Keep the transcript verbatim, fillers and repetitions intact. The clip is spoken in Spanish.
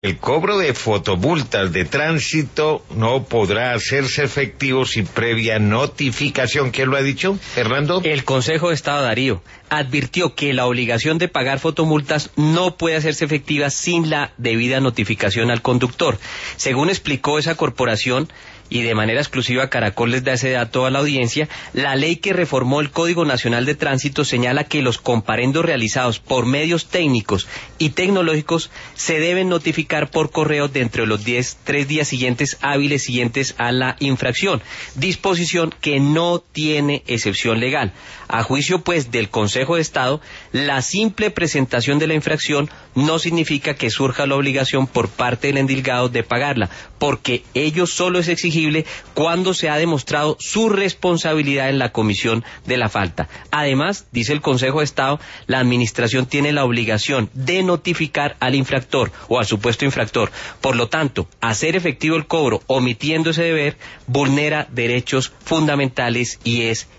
El cobro de fotomultas de tránsito no podrá hacerse efectivo sin previa notificación. ¿Quién lo ha dicho, Fernando? El Consejo de Estado, Darío, advirtió que la obligación de pagar fotomultas no puede hacerse efectiva sin la debida notificación al conductor. Según explicó esa corporación, y de manera exclusiva Caracol les da ese dato a la audiencia, la ley que reformó el Código Nacional de Tránsito señala que los comparendos realizados por medios técnicos y tecnológicos se deben notificar por correo dentro de los diez, tres días siguientes hábiles siguientes a la infracción, disposición que no tiene excepción legal. A juicio, pues, del Consejo de Estado, la simple presentación de la infracción no significa que surja la obligación por parte del endilgado de pagarla, porque ello solo es exigible cuando se ha demostrado su responsabilidad en la comisión de la falta. Además, dice el Consejo de Estado, la Administración tiene la obligación de notificar al infractor o al supuesto infractor. Por lo tanto, hacer efectivo el cobro omitiendo ese deber vulnera derechos fundamentales y es